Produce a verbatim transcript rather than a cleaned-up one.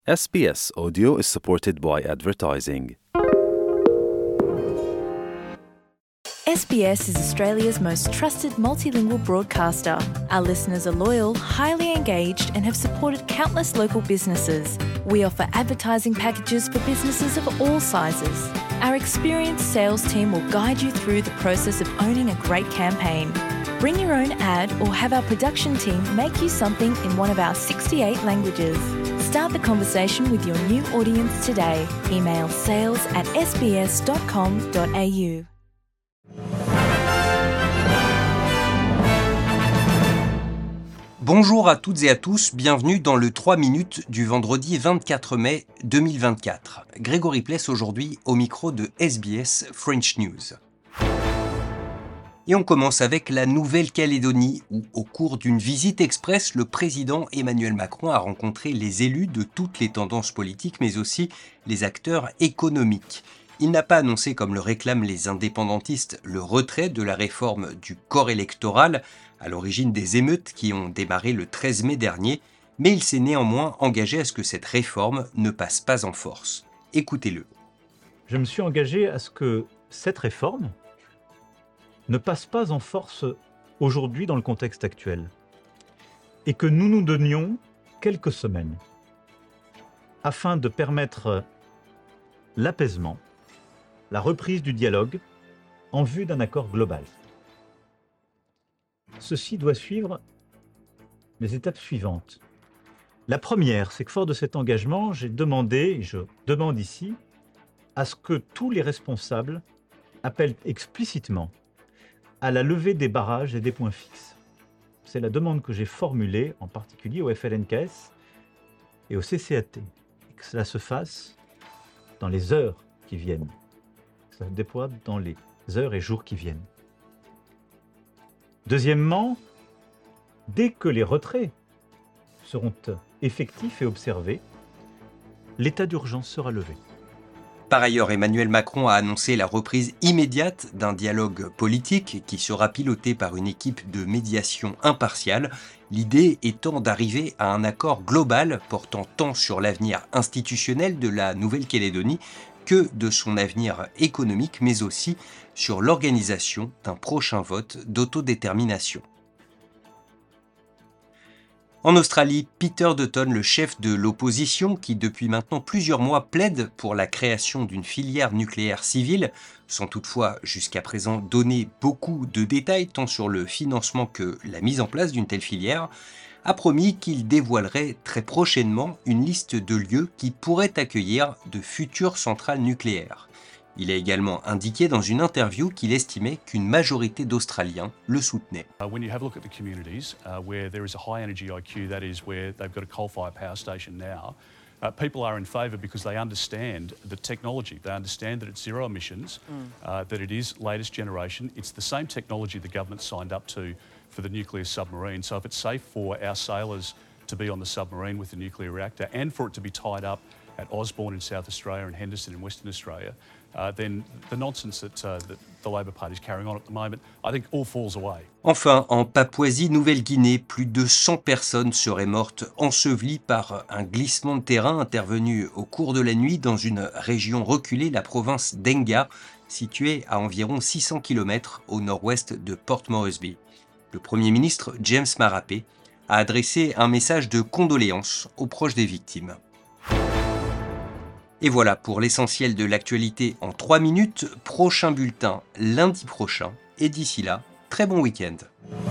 S B S Audio is supported by advertising. S B S is Australia's most trusted multilingual broadcaster. Our listeners are loyal, highly engaged, and have supported countless local businesses. We offer advertising packages for businesses of all sizes. Our experienced sales team will guide you through the process of owning a great campaign. Bring your own ad or have our production team make you something in one of our sixty-eight languages. Start the conversation with your new audience today. Email sales at s b s dot com dot a u. Bonjour à toutes et à tous, bienvenue dans le trois minutes du vendredi vingt-quatre mai deux mille vingt-quatre. Grégory Pless aujourd'hui au micro de S B S French News. Et on commence avec la Nouvelle-Calédonie où, au cours d'une visite express, le président Emmanuel Macron a rencontré les élus de toutes les tendances politiques, mais aussi les acteurs économiques. Il n'a pas annoncé, comme le réclament les indépendantistes, le retrait de la réforme du corps électoral, à l'origine des émeutes qui ont démarré le treize mai dernier, mais il s'est néanmoins engagé à ce que cette réforme ne passe pas en force. Écoutez-le. Je me suis engagé à ce que cette réforme ne passe pas en force aujourd'hui dans le contexte actuel et que nous nous donnions quelques semaines afin de permettre l'apaisement, la reprise du dialogue en vue d'un accord global. Ceci doit suivre les étapes suivantes. La première, c'est que fort de cet engagement, j'ai demandé, et je demande ici, à ce que tous les responsables appellent explicitement à la levée des barrages et des points fixes. C'est la demande que j'ai formulée, en particulier au F L N K S et au C C A T, et que cela se fasse dans les heures qui viennent, que ça se déploie dans les heures et jours qui viennent. Deuxièmement, dès que les retraits seront effectifs et observés, l'état d'urgence sera levé. Par ailleurs, Emmanuel Macron a annoncé la reprise immédiate d'un dialogue politique qui sera piloté par une équipe de médiation impartiale, l'idée étant d'arriver à un accord global portant tant sur l'avenir institutionnel de la Nouvelle-Calédonie que de son avenir économique, mais aussi sur l'organisation d'un prochain vote d'autodétermination. En Australie, Peter Dutton, le chef de l'opposition, qui depuis maintenant plusieurs mois plaide pour la création d'une filière nucléaire civile, sans toutefois jusqu'à présent donner beaucoup de détails tant sur le financement que la mise en place d'une telle filière, a promis qu'il dévoilerait très prochainement une liste de lieux qui pourraient accueillir de futures centrales nucléaires. Il a également indiqué dans une interview qu'il estimait qu'une majorité d'Australiens le soutenaient. Uh, when you have a look at the communities uh, where there is a high energy I Q, that is where they've got a coal-fired power station now, uh, people are in favour because they understand the technology. They understand that it's zero emissions, mm. uh, that it is latest generation. It's the same technology the government signed up to for the nuclear submarine. So if it's safe for our sailors to be on the submarine with the nuclear reactor and for it to be tied up at Osborne in South Australia and Henderson in Western Australia, uh, then the nonsense that, uh, that the Labor Party is carrying on at the moment, I think all falls away. Enfin, en Papouasie-Nouvelle-Guinée, plus de cent personnes seraient mortes ensevelies par un glissement de terrain intervenu au cours de la nuit dans une région reculée, la province d'Enga, située à environ six cents kilomètres au nord-ouest de Port Moresby. Le Premier ministre James Marape a adressé un message de condoléances aux proches des victimes. Et voilà pour l'essentiel de l'actualité en trois minutes. Prochain bulletin lundi prochain. Et d'ici là, très bon week-end.